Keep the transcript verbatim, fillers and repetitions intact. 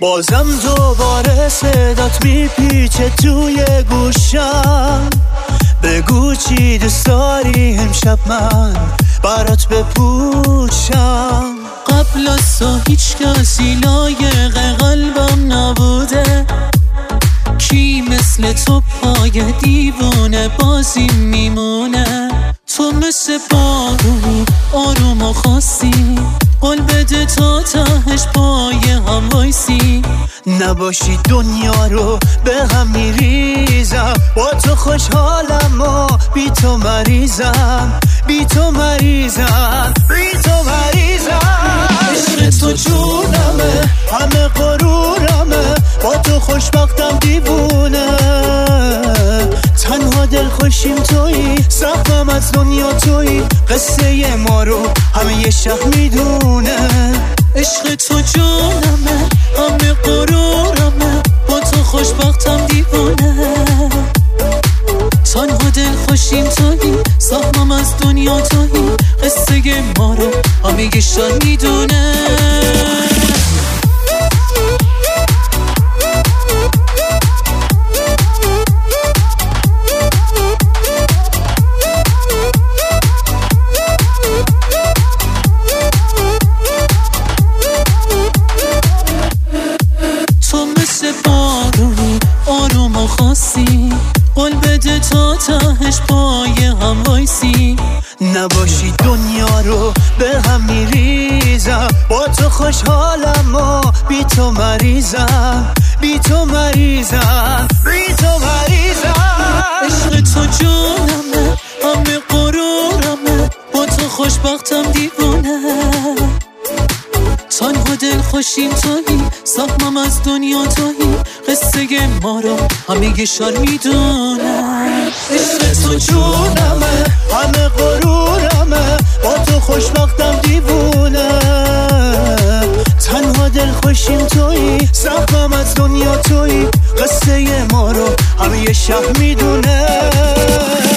بازم دوباره صدات میپیچه توی گوشم. بگو چی دوست داری امشب من برات بپوشم. قبل از تو هیچ کسی لایق قلبم نبوده. کی مثل تو پای دیوونه بازی میمونه. تو مثل بارونی آروم و خاصی، قول بده تا تهش پای هم وایسی. نباشی دنیا رو به هم میریزم. با تو خوشحالم و بی تو مریضم. بی تو مریضم بی تو مریضم. عشق تو جونمه، همه غرورمه. با تو خوشبختم دیوونه. تنها دل خوشیم تویی، سقفم از دنیا تویی. قصه ما رو همه یه شهر میدونه. عشق تو جونمه، همه غرورمه. با تو خوشبختم دیوونه. تنها دل خوشیم تویی، سقفم از دنیا تویی. قصه ما رو همه یه شهر میدونه. آروم و خاصی، قول بده تا تهش پای هم وایسی. نباشی دنیا رو به هم میریزم. با تو خوشحالم و بی تو مریضم. بی تو مریضم بی تو مریضم. عشق تو جونمه، همه غرورمه. با تو خوشبختم دیوونه. تنها دل خوشیم تویی، سقفم از دنیا تویی. قصه ما رو همه یه شهر میدونه. عشق تو جونمه، همه غرورمه. با تو خوشبختم دیوونه. تنها دل خوشیم تویی، سقفم از دنیا تویی. قصه ما رو همه یه شهر میدونه.